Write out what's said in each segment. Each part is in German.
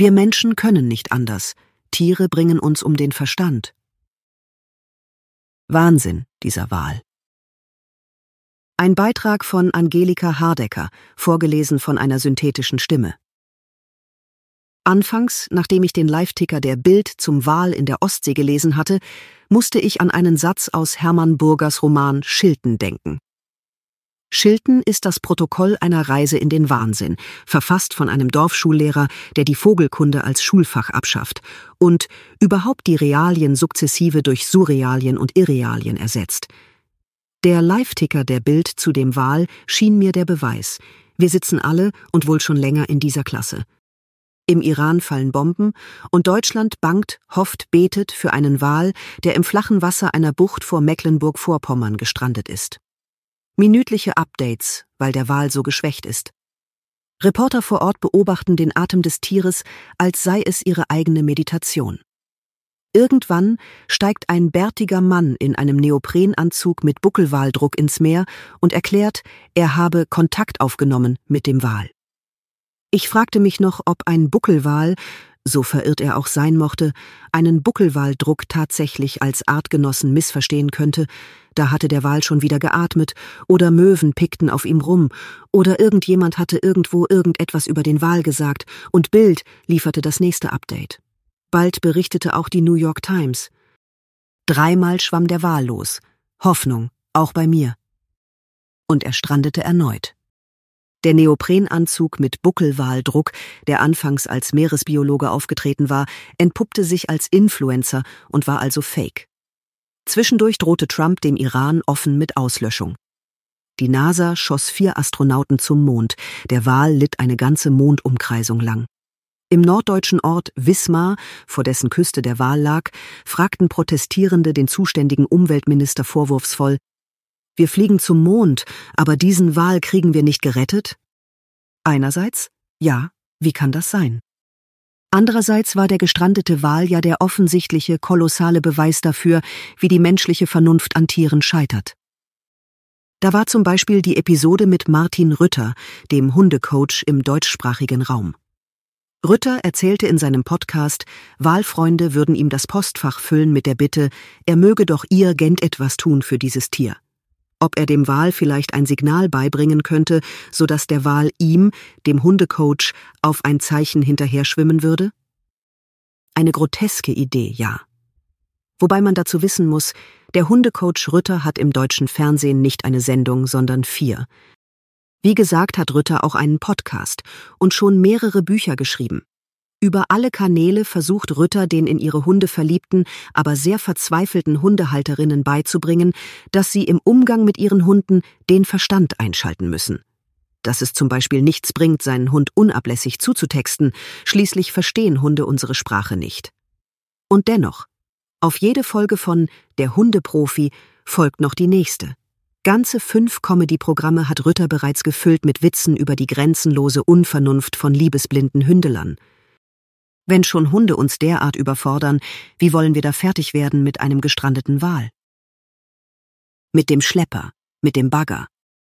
Wir Menschen können nicht anders. Tiere bringen uns um den Verstand. Wahnsinn, dieser Wal. Ein Beitrag von Angelika Hardecker, vorgelesen von einer synthetischen Stimme. Anfangs, nachdem ich den Live-Ticker der Bild zum Wal in der Ostsee gelesen hatte, musste ich an einen Satz aus Hermann Burgers Roman Schilten denken. Schilten ist das Protokoll einer Reise in den Wahnsinn, verfasst von einem Dorfschullehrer, der die Vogelkunde als Schulfach abschafft und überhaupt die Realien sukzessive durch Surrealien und Irrealien ersetzt. Der Live-Ticker der Bild zu dem Wal schien mir der Beweis. Wir sitzen alle und wohl schon länger in dieser Klasse. Im Iran fallen Bomben und Deutschland bangt, hofft, betet für einen Wal, der im flachen Wasser einer Bucht vor Mecklenburg-Vorpommern gestrandet ist. Minütliche Updates, weil der Wal so geschwächt ist. Reporter vor Ort beobachten den Atem des Tieres, als sei es ihre eigene Meditation. Irgendwann steigt ein bärtiger Mann in einem Neoprenanzug mit Buckelwaldruck ins Meer und erklärt, er habe Kontakt aufgenommen mit dem Wal. Ich fragte mich noch, ob ein Buckelwal, so verirrt er auch sein mochte, einen Buckelwaldruck tatsächlich als Artgenossen missverstehen könnte. Da hatte der Wal schon wieder geatmet, oder Möwen pickten auf ihm rum, oder irgendjemand hatte irgendwo irgendetwas über den Wal gesagt, und Bild lieferte das nächste Update. Bald berichtete auch die New York Times. 3-mal schwamm der Wal los. Hoffnung, auch bei mir. Und er strandete erneut. Der Neoprenanzug mit Buckelwaldruck, der anfangs als Meeresbiologe aufgetreten war, entpuppte sich als Influencer und war also fake. Zwischendurch drohte Trump dem Iran offen mit Auslöschung. Die NASA schoss 4 Astronauten zum Mond, der Wal litt eine ganze Mondumkreisung lang. Im norddeutschen Ort Wismar, vor dessen Küste der Wal lag, fragten Protestierende den zuständigen Umweltminister vorwurfsvoll: Wir fliegen zum Mond, aber diesen Wal kriegen wir nicht gerettet? Einerseits, ja, wie kann das sein? Andererseits war der gestrandete Wal ja der offensichtliche, kolossale Beweis dafür, wie die menschliche Vernunft an Tieren scheitert. Da war zum Beispiel die Episode mit Martin Rütter, dem Hundecoach im deutschsprachigen Raum. Rütter erzählte in seinem Podcast, Walfreunde würden ihm das Postfach füllen mit der Bitte, er möge doch irgendetwas tun für dieses Tier. Ob er dem Wal vielleicht ein Signal beibringen könnte, sodass der Wal ihm, dem Hundecoach, auf ein Zeichen hinterher schwimmen würde? Eine groteske Idee, ja. Wobei man dazu wissen muss, der Hundecoach Rütter hat im deutschen Fernsehen nicht eine Sendung, sondern 4. Wie gesagt, hat Rütter auch einen Podcast und schon mehrere Bücher geschrieben. Über alle Kanäle versucht Rütter den in ihre Hunde verliebten, aber sehr verzweifelten Hundehalterinnen beizubringen, dass sie im Umgang mit ihren Hunden den Verstand einschalten müssen. Dass es zum Beispiel nichts bringt, seinen Hund unablässig zuzutexten, schließlich verstehen Hunde unsere Sprache nicht. Und dennoch, auf jede Folge von Der Hundeprofi folgt noch die nächste. Ganze 5 Comedy-Programme hat Rütter bereits gefüllt mit Witzen über die grenzenlose Unvernunft von liebesblinden Hündelern. Wenn schon Hunde uns derart überfordern, wie wollen wir da fertig werden mit einem gestrandeten Wal? Mit dem Schlepper, mit dem Bagger.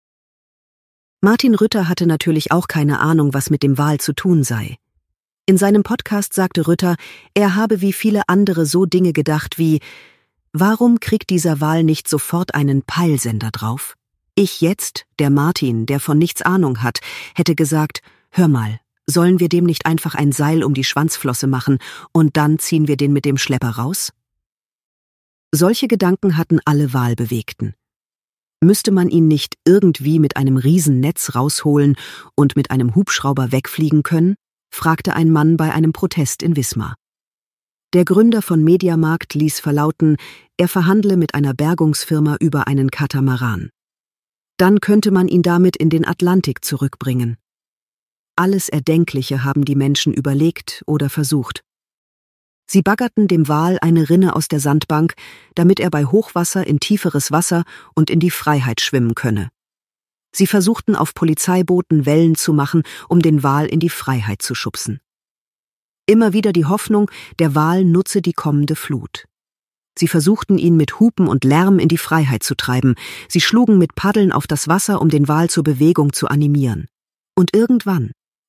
Martin Rütter hatte natürlich auch keine Ahnung, was mit dem Wal zu tun sei. In seinem Podcast sagte Rütter, er habe wie viele andere so Dinge gedacht wie: Warum kriegt dieser Wal nicht sofort einen Peilsender drauf? Ich jetzt, der Martin, der von nichts Ahnung hat, hätte gesagt: Hör mal, sollen wir dem nicht einfach ein Seil um die Schwanzflosse machen und dann ziehen wir den mit dem Schlepper raus? Solche Gedanken hatten alle Walbewegten. Müsste man ihn nicht irgendwie mit einem Riesennetz rausholen und mit einem Hubschrauber wegfliegen können? Fragte ein Mann bei einem Protest in Wismar. Der Gründer von Mediamarkt ließ verlauten, er verhandle mit einer Bergungsfirma über einen Katamaran. Dann könnte man ihn damit in den Atlantik zurückbringen. Alles Erdenkliche haben die Menschen überlegt oder versucht. Sie baggerten dem Wal eine Rinne aus der Sandbank, damit er bei Hochwasser in tieferes Wasser und in die Freiheit schwimmen könne. Sie versuchten auf Polizeibooten Wellen zu machen, um den Wal in die Freiheit zu schubsen. Immer wieder die Hoffnung, der Wal nutze die kommende Flut. Sie versuchten ihn mit Hupen und Lärm in die Freiheit zu treiben. Sie schlugen mit Paddeln auf das Wasser, um den Wal zur Bewegung zu animieren. Und irgendwann,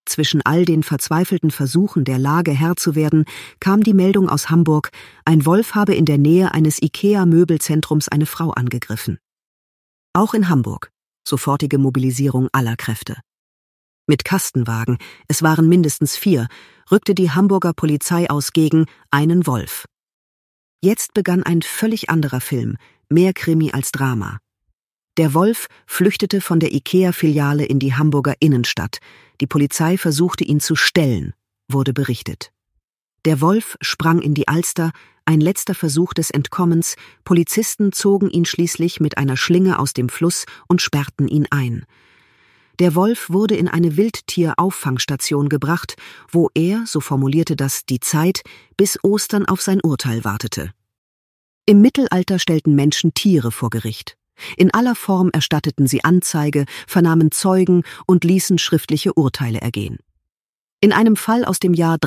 Zwischen all den verzweifelten Versuchen, der Lage Herr zu werden, kam die Meldung aus Hamburg, ein Wolf habe in der Nähe eines IKEA-Möbelzentrums eine Frau angegriffen. Auch in Hamburg, sofortige Mobilisierung aller Kräfte. Mit Kastenwagen, es waren mindestens 4, rückte die Hamburger Polizei aus gegen einen Wolf. Jetzt begann ein völlig anderer Film, mehr Krimi als Drama. Der Wolf flüchtete von der IKEA-Filiale in die Hamburger Innenstadt. Die Polizei versuchte ihn zu stellen, wurde berichtet. Der Wolf sprang in die Alster, ein letzter Versuch des Entkommens. Polizisten zogen ihn schließlich mit einer Schlinge aus dem Fluss und sperrten ihn ein. Der Wolf wurde in eine Wildtierauffangstation gebracht, wo er, so formulierte das Die Zeit, bis Ostern auf sein Urteil wartete. Im Mittelalter stellten Menschen Tiere vor Gericht. In aller Form erstatteten sie Anzeige, vernahmen Zeugen und ließen schriftliche Urteile ergehen. In einem Fall aus dem Jahr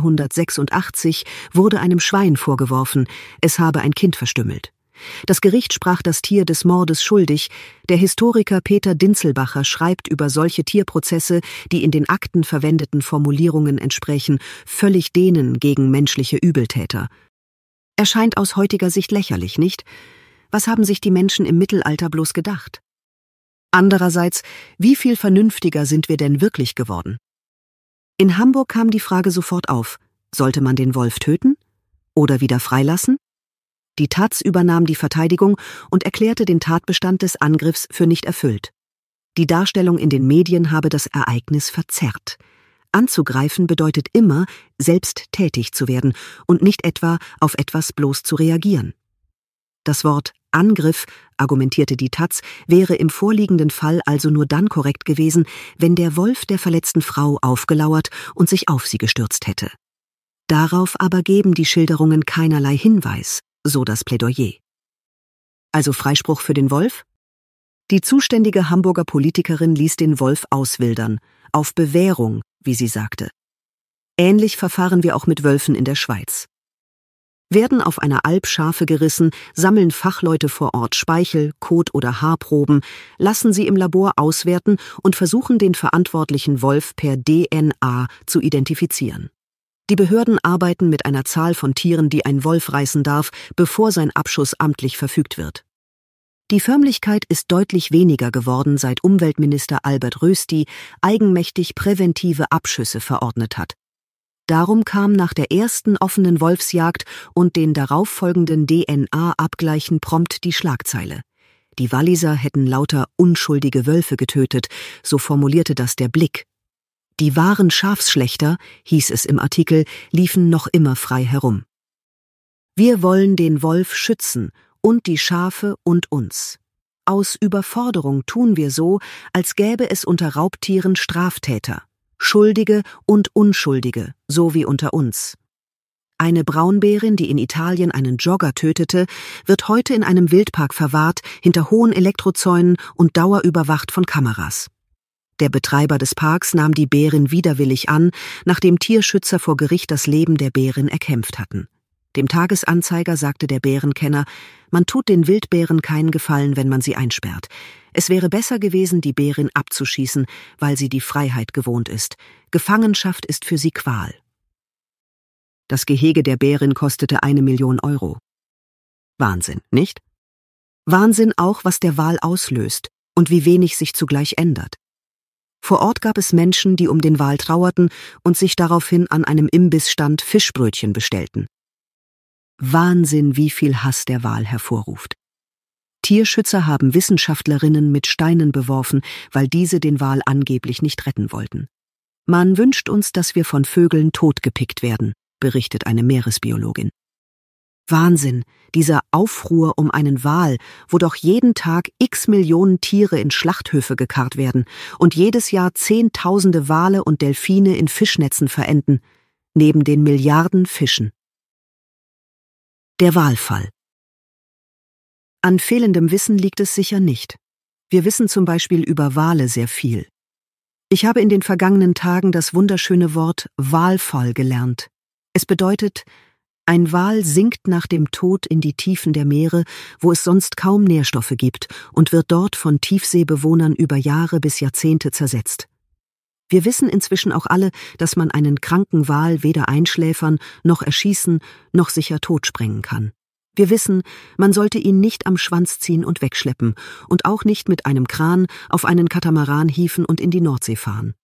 1386 wurde einem Schwein vorgeworfen, es habe ein Kind verstümmelt. Das Gericht sprach das Tier des Mordes schuldig. Der Historiker Peter Dinzelbacher schreibt über solche Tierprozesse, die in den Akten verwendeten Formulierungen entsprechen, völlig denen gegen menschliche Übeltäter. Erscheint aus heutiger Sicht lächerlich, nicht? Was haben sich die Menschen im Mittelalter bloß gedacht? Andererseits, wie viel vernünftiger sind wir denn wirklich geworden? In Hamburg kam die Frage sofort auf, sollte man den Wolf töten oder wieder freilassen? Die taz übernahm die Verteidigung und erklärte den Tatbestand des Angriffs für nicht erfüllt. Die Darstellung in den Medien habe das Ereignis verzerrt. Anzugreifen bedeutet immer, selbst tätig zu werden und nicht etwa auf etwas bloß zu reagieren. Das Wort Angriff, argumentierte die taz, wäre im vorliegenden Fall also nur dann korrekt gewesen, wenn der Wolf der verletzten Frau aufgelauert und sich auf sie gestürzt hätte. Darauf aber geben die Schilderungen keinerlei Hinweis, so das Plädoyer. Also Freispruch für den Wolf? Die zuständige Hamburger Politikerin ließ den Wolf auswildern, auf Bewährung, wie sie sagte. Ähnlich verfahren wir auch mit Wölfen in der Schweiz. Werden auf einer Alp Schafe gerissen, sammeln Fachleute vor Ort Speichel, Kot- oder Haarproben, lassen sie im Labor auswerten und versuchen, den verantwortlichen Wolf per DNA zu identifizieren. Die Behörden arbeiten mit einer Zahl von Tieren, die ein Wolf reißen darf, bevor sein Abschuss amtlich verfügt wird. Die Förmlichkeit ist deutlich weniger geworden, seit Umweltminister Albert Rösti eigenmächtig präventive Abschüsse verordnet hat. Darum kam nach der ersten offenen Wolfsjagd und den darauffolgenden DNA-Abgleichen prompt die Schlagzeile. Die Walliser hätten lauter unschuldige Wölfe getötet, so formulierte das der Blick. Die wahren Schafsschlächter, hieß es im Artikel, liefen noch immer frei herum. Wir wollen den Wolf schützen und die Schafe und uns. Aus Überforderung tun wir so, als gäbe es unter Raubtieren Straftäter. Schuldige und Unschuldige, so wie unter uns. Eine Braunbärin, die in Italien einen Jogger tötete, wird heute in einem Wildpark verwahrt, hinter hohen Elektrozäunen und dauerüberwacht von Kameras. Der Betreiber des Parks nahm die Bärin widerwillig an, nachdem Tierschützer vor Gericht das Leben der Bärin erkämpft hatten. Dem Tagesanzeiger sagte der Bärenkenner, man tut den Wildbären keinen Gefallen, wenn man sie einsperrt. Es wäre besser gewesen, die Bärin abzuschießen, weil sie die Freiheit gewohnt ist. Gefangenschaft ist für sie Qual. Das Gehege der Bärin kostete 1 Million Euro. Wahnsinn, nicht? Wahnsinn auch, was der Wal auslöst und wie wenig sich zugleich ändert. Vor Ort gab es Menschen, die um den Wal trauerten und sich daraufhin an einem Imbissstand Fischbrötchen bestellten. Wahnsinn, wie viel Hass der Wal hervorruft. Tierschützer haben Wissenschaftlerinnen mit Steinen beworfen, weil diese den Wal angeblich nicht retten wollten. Man wünscht uns, dass wir von Vögeln totgepickt werden, berichtet eine Meeresbiologin. Wahnsinn, dieser Aufruhr um einen Wal, wo doch jeden Tag x Millionen Tiere in Schlachthöfe gekarrt werden und jedes Jahr Zehntausende Wale und Delfine in Fischnetzen verenden, neben den Milliarden Fischen. Der Walfall. An fehlendem Wissen liegt es sicher nicht. Wir wissen zum Beispiel über Wale sehr viel. Ich habe in den vergangenen Tagen das wunderschöne Wort Walfall gelernt. Es bedeutet, ein Wal sinkt nach dem Tod in die Tiefen der Meere, wo es sonst kaum Nährstoffe gibt, und wird dort von Tiefseebewohnern über Jahre bis Jahrzehnte zersetzt. Wir wissen inzwischen auch alle, dass man einen kranken Wal weder einschläfern, noch erschießen, noch sicher totsprengen kann. Wir wissen, man sollte ihn nicht am Schwanz ziehen und wegschleppen und auch nicht mit einem Kran auf einen Katamaran hieven und in die Nordsee fahren.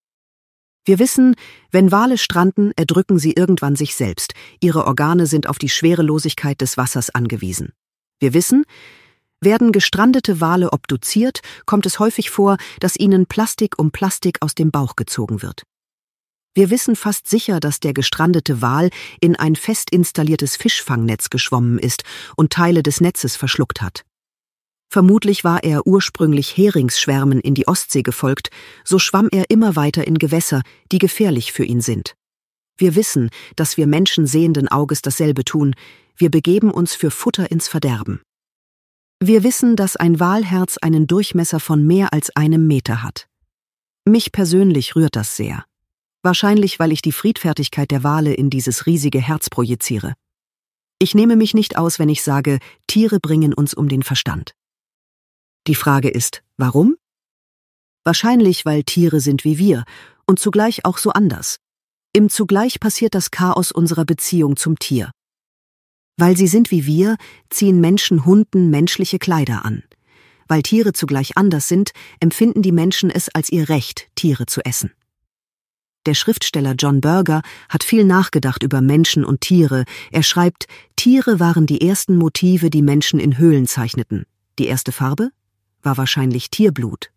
Wir wissen, wenn Wale stranden, erdrücken sie irgendwann sich selbst. Ihre Organe sind auf die Schwerelosigkeit des Wassers angewiesen. Wir wissen, werden gestrandete Wale obduziert, kommt es häufig vor, dass ihnen Plastik um Plastik aus dem Bauch gezogen wird. Wir wissen fast sicher, dass der gestrandete Wal in ein fest installiertes Fischfangnetz geschwommen ist und Teile des Netzes verschluckt hat. Vermutlich war er ursprünglich Heringsschwärmen in die Ostsee gefolgt, so schwamm er immer weiter in Gewässer, die gefährlich für ihn sind. Wir wissen, dass wir Menschen sehenden Auges dasselbe tun, wir begeben uns für Futter ins Verderben. Wir wissen, dass ein Walherz einen Durchmesser von mehr als 1 Meter hat. Mich persönlich rührt das sehr. Wahrscheinlich, weil ich die Friedfertigkeit der Wale in dieses riesige Herz projiziere. Ich nehme mich nicht aus, wenn ich sage, Tiere bringen uns um den Verstand. Die Frage ist, warum? Wahrscheinlich, weil Tiere sind wie wir und zugleich auch so anders. Im Zugleich passiert das Chaos unserer Beziehung zum Tier. Weil sie sind wie wir, ziehen Menschen Hunden menschliche Kleider an. Weil Tiere zugleich anders sind, empfinden die Menschen es als ihr Recht, Tiere zu essen. Der Schriftsteller John Berger hat viel nachgedacht über Menschen und Tiere. Er schreibt, Tiere waren die ersten Motive, die Menschen in Höhlen zeichneten. Die erste Farbe war wahrscheinlich Tierblut.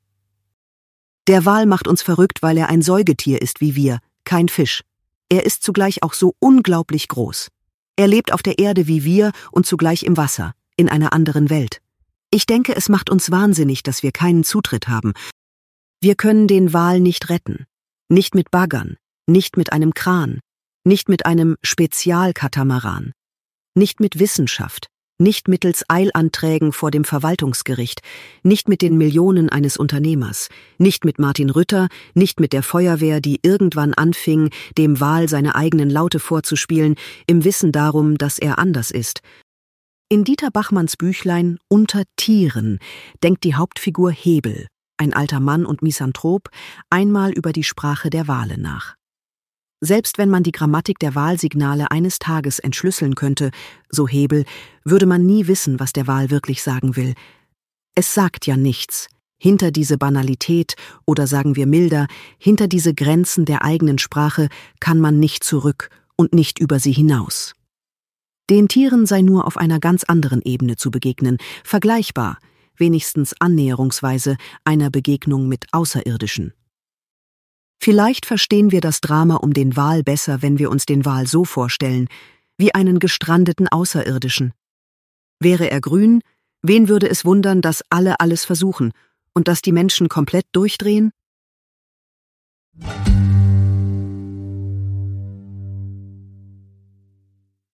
Der Wal macht uns verrückt, weil er ein Säugetier ist wie wir, kein Fisch. Er ist zugleich auch so unglaublich groß. Er lebt auf der Erde wie wir und zugleich im Wasser, in einer anderen Welt. Ich denke, es macht uns wahnsinnig, dass wir keinen Zutritt haben. Wir können den Wal nicht retten. Nicht mit Baggern, nicht mit einem Kran, nicht mit einem Spezialkatamaran, nicht mit Wissenschaft, nicht mittels Eilanträgen vor dem Verwaltungsgericht, nicht mit den Millionen eines Unternehmers, nicht mit Martin Rütter, nicht mit der Feuerwehr, die irgendwann anfing, dem Wal seine eigenen Laute vorzuspielen, im Wissen darum, dass er anders ist. In Dieter Bachmanns Büchlein Unter Tieren denkt die Hauptfigur Hebel, ein alter Mann und Misanthrop, einmal über die Sprache der Wale nach. Selbst wenn man die Grammatik der Walsignale eines Tages entschlüsseln könnte, so Hebel, würde man nie wissen, was der Wal wirklich sagen will. Es sagt ja nichts. Hinter diese Banalität, oder sagen wir milder, hinter diese Grenzen der eigenen Sprache kann man nicht zurück und nicht über sie hinaus. Den Tieren sei nur auf einer ganz anderen Ebene zu begegnen, vergleichbar, wenigstens annäherungsweise, einer Begegnung mit Außerirdischen. Vielleicht verstehen wir das Drama um den Wal besser, wenn wir uns den Wal so vorstellen, wie einen gestrandeten Außerirdischen. Wäre er grün, wen würde es wundern, dass alle alles versuchen und dass die Menschen komplett durchdrehen?